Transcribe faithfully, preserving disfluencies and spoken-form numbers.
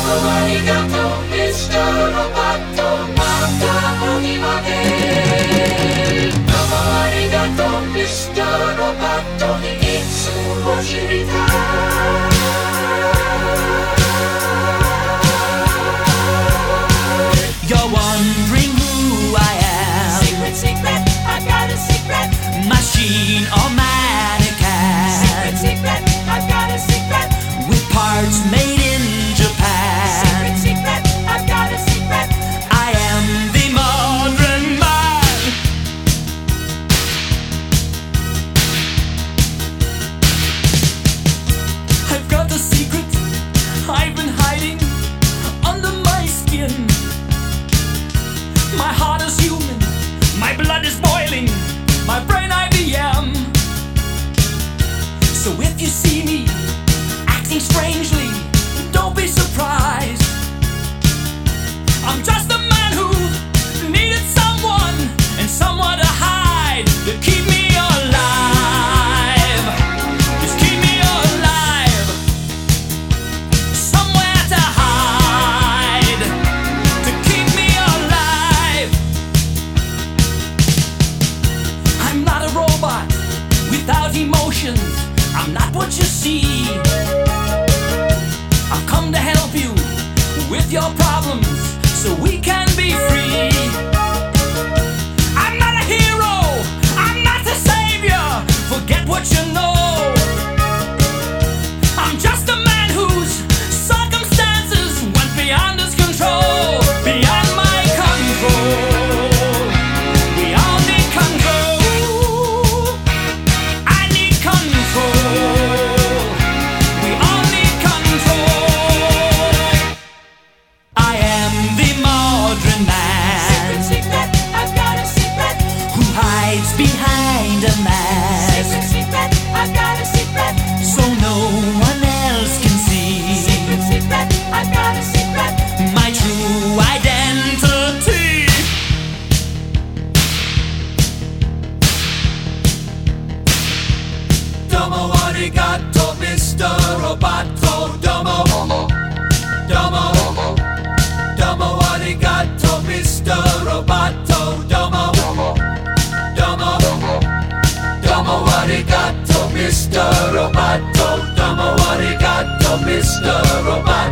もありがとうミスターロボットまた次までどうもありがとうミスターロボットにいつも知りたい You're wondering who I am. Secret, secret, I've got a secret. Machine or mannequin. Secret, secret, I've got a secret. With parts made in Japan. Secret, secret, I've got a secret. I am the modern man. I've got a secret I've been hiding under my skin. My heart is human, my blood is boiling, my brain I B M. So if you see me acting strangely, don't be surprised. I'm just a man who needed someone and someone to hide, to keep me alive. Just keep me alive. Somewhere to hide, to keep me alive. I'm not a robot without emotions. I'm not what you see. I've come to help you with your problems so we can be free. I'm not a hero, I'm not the savior. Forget what you know. I'm just a man whose circumstances went beyond his control, beyond my control. We all need control. I need control. We all need control. I am the modern man. Secret, secret, I've got a secret. Who hides behind a mask, Secret, secret, I've got a secret. so no one else can see Secret, secret, I've got a secret. my true identity. Domo arigato, Mister Roboto. Domo, domo, domo arigato, Mister Roboto. Domo, domo, domo arigato, Mister Roboto. Domo arigato, Mister Roboto.